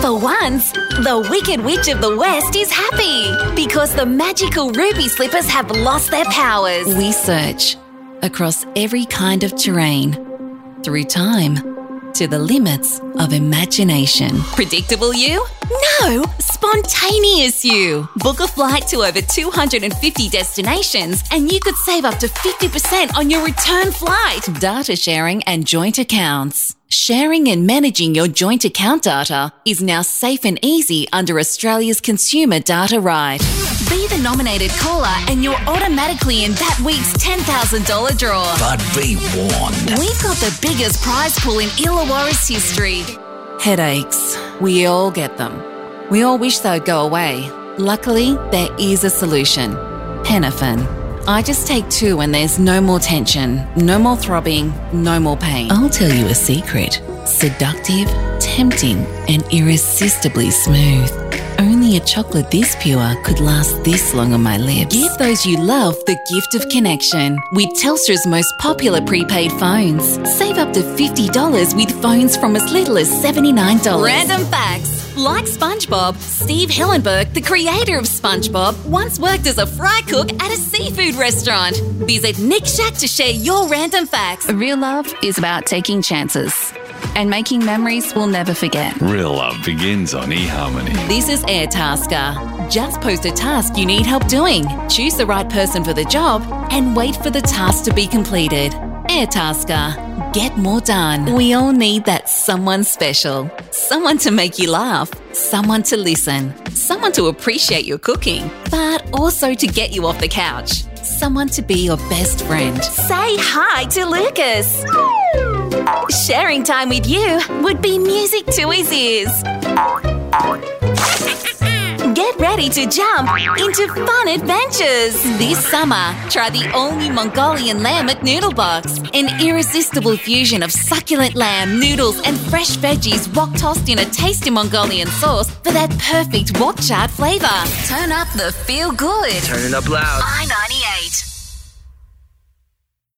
For once, the Wicked Witch of the West is happy because the magical ruby slippers have lost their powers. We search across every kind of terrain, through time, to the limits of imagination. Predictable you? No, spontaneous you. Book a flight to over 250 destinations and you could save up to 50% on your return flight. Data sharing and joint accounts. Sharing and managing your joint account data is now safe and easy under Australia's Consumer Data Right. Be the nominated caller and you're automatically in that week's $10,000 draw. But be warned. We've got the biggest prize pool in Illawarra's history. Headaches. We all get them. We all wish they'd go away. Luckily, there is a solution. Penefen. I just take 2 when there's no more tension, no more throbbing, no more pain. I'll tell you a secret. Seductive, tempting, and irresistibly smooth. Only a chocolate this pure could last this long on my lips. Give those you love the gift of connection with Telstra's most popular prepaid phones. Save up to $50 with phones from as little as $79. Random facts. Like SpongeBob, Steve Hillenburg, the creator of SpongeBob, once worked as a fry cook at a seafood restaurant. Visit Nick Shack to share your random facts. Real love is about taking chances and making memories we'll never forget. Real love begins on eHarmony. This is Airtasker. Just post a task you need help doing, choose the right person for the job, and wait for the task to be completed. Airtasker. Get more done. We all need that someone special. Someone to make you laugh. Someone to listen. Someone to appreciate your cooking, but also to get you off the couch. Someone to be your best friend. Say hi to Lucas. Sharing time with you would be music to his ears. Get ready to jump into fun adventures. This summer, try the all-new Mongolian lamb at Noodlebox. An irresistible fusion of succulent lamb, noodles and fresh veggies wok-tossed in a tasty Mongolian sauce for that perfect wok chart flavour. Turn up the feel-good. Turn it up loud. I-98.